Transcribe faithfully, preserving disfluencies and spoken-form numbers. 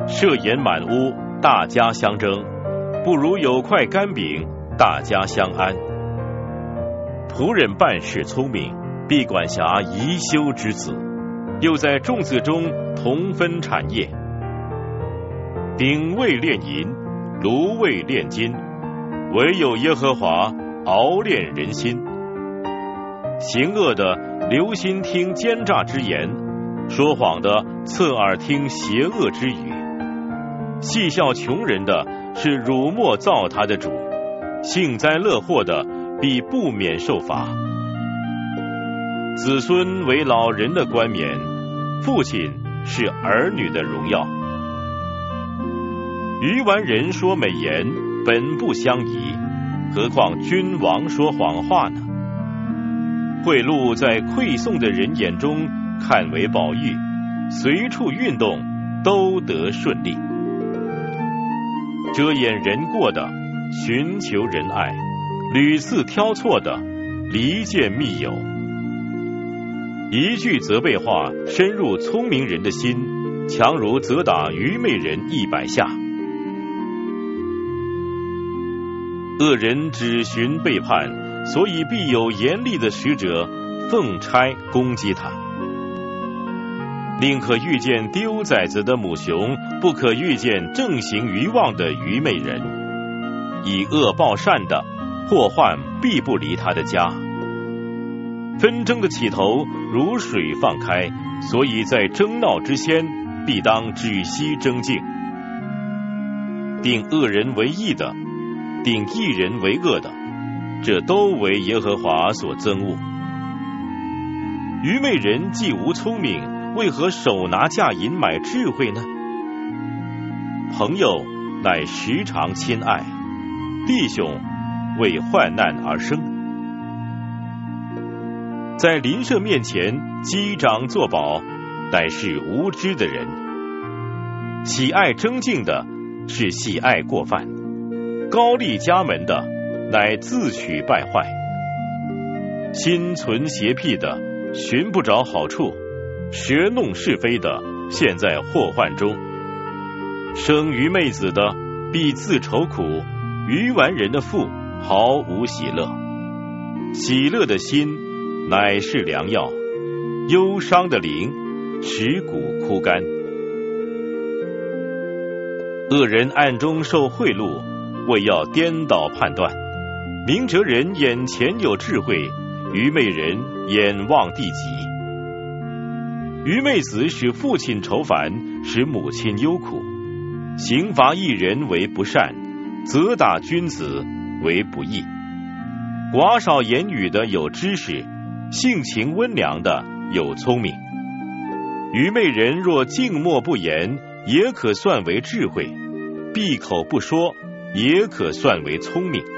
设筵满屋，大家相争，不如有块干饼，大家相安。仆人办事聪明，必管辖宜修之子，又在众子中同分产业。鼎未炼银，炉未炼金，唯有耶和华熬炼人心。行恶的留心听奸诈之言，说谎的侧耳听邪恶之语。戏笑穷人的是辱没造他的主，幸灾乐祸的必不免受罚。子孙为老人的冠冕，父亲是儿女的荣耀。愚顽人说美言，本不相宜，何况君王说谎话呢？贿赂在馈送的人眼中看为宝玉，随处运动都得顺利。遮掩人过的寻求仁爱，屡次挑错的离间密友。一句责备话深入聪明人的心，强如责打愚昧人一百下。恶人只寻背叛，所以必有严厉的使者奉差攻击他。宁可遇见丢崽子的母熊，不可遇见正行愚妄的愚昧人。以恶报善的，祸患必不离他的家。纷争的起头如水放开，所以在争闹之先，必当止息争竞。定恶人为义的，定义人为恶的，这都为耶和华所憎恶。愚昧人既无聪明，为何手拿价银买智慧呢？朋友乃时常亲爱，弟兄为患难而生。在邻舍面前击掌作保，乃是无知的人。喜爱争竞的，是喜爱过犯；高立家门的，乃自取败坏。心存邪僻的，寻不着好处；舌弄是非的，陷在祸患中。生愚昧子的，必自愁苦；愚顽人的腹，毫无喜乐。喜乐的心，乃是良药；忧伤的灵，使骨枯干。恶人暗中受贿赂，为要颠倒判断。明哲人眼前有智慧，愚昧人眼望地极。愚昧子使父亲愁烦，使母亲忧苦。刑罚一人为不善，责打君子为不义。寡少言语的有知识，性情温良的有聪明。愚昧人若静默不言，也可算为智慧；闭口不说，也可算为聪明。